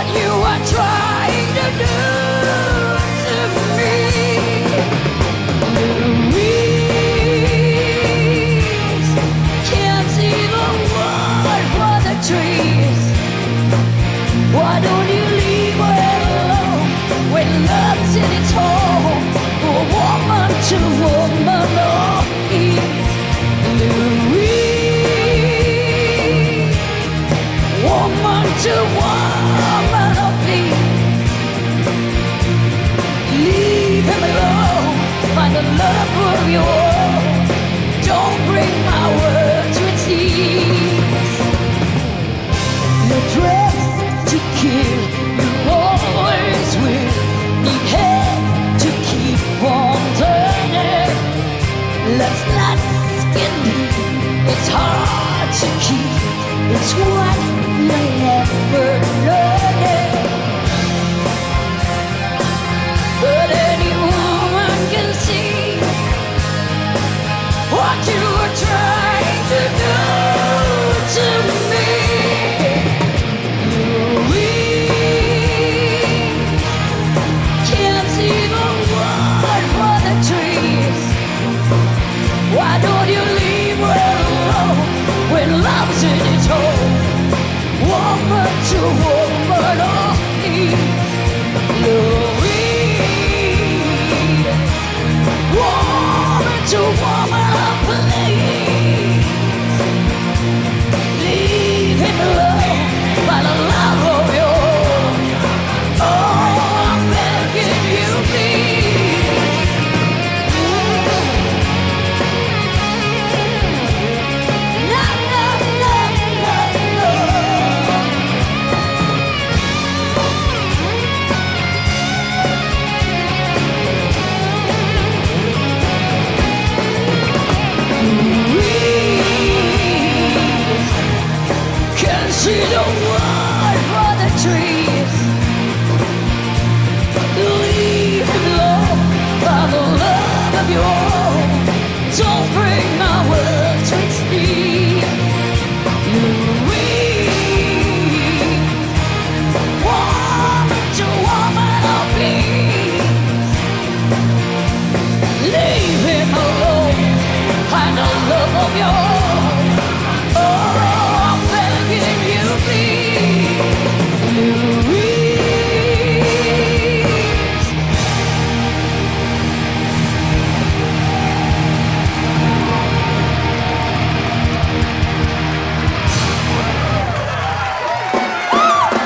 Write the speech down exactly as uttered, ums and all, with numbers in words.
you are trying to do to me. Louise can't see the wood for the trees. Why don't you leave her alone when love's in its home? For woman to woman, oh, is Louise. Woman to woman, oh, please. Leave him alone, find a love of your own. Don't bring my world to its knees. You're dressed to kill, you always will. Need head to keep on turning. Love's not skin deep, it's hard to keep. It's what you never learned. But any woman can see what you are trying to do to me. Louise can't see the wood for the trees. Why don't you leave her alone when love's in its home? Woman to woman, oh, please. Love.